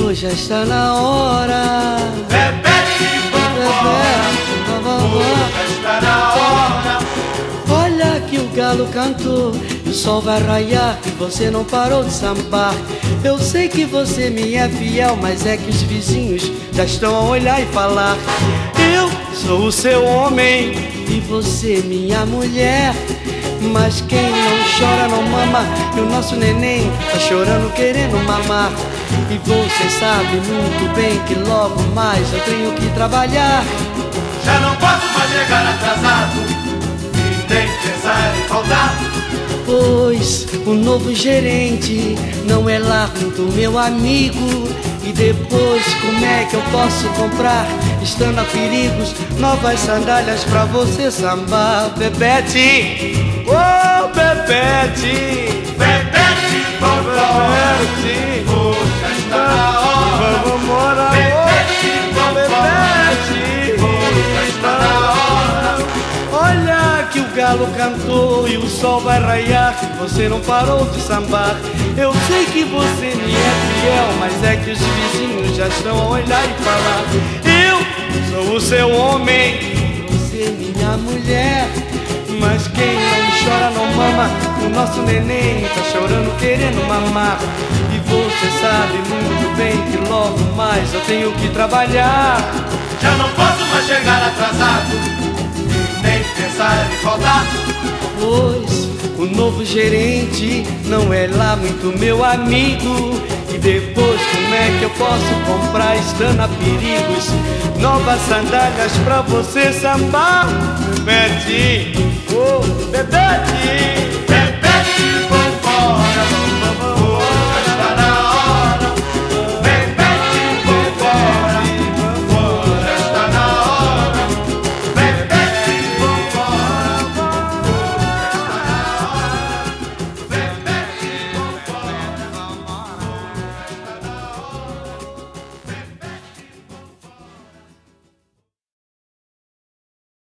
já está na hora. Bebete, vovó, já está na hora. Olha que o galo cantou e o sol vai raiar e você não parou de sambar. Eu sei que você me é fiel, mas é que os vizinhos já estão a olhar e falar. Eu sou o seu homem e você minha mulher. Mas quem não chora não mama, e o nosso neném tá chorando querendo mamar. E você sabe muito bem que logo mais eu tenho que trabalhar. Já não posso mais chegar atrasado e nem pensar em faltar. Pois o novo gerente não é lá muito meu amigo. E depois como é que eu posso comprar, estando a perigos, novas sandálias pra você sambar? Bebete, oh Bebete, Bebete, vovó, já está na hora. vamos morar. Bebete, vovó, já está na hora. Olha que o galo cantou e o sol vai raiar, você não parou de sambar. Eu sei que você me é fiel, mas é que os vizinhos já estão a olhar e falar. Eu sou o seu homem, você minha mulher. Mas quem não chora não mama, o nosso neném tá chorando querendo mamar. E você sabe muito bem que logo mais eu tenho que trabalhar. Já não posso mais chegar atrasado e nem pensar em faltar. Pois o novo gerente não é lá muito meu amigo. E depois como é que eu posso comprar, estando a perigos, novas sandálias pra você sambar? Bebete, oh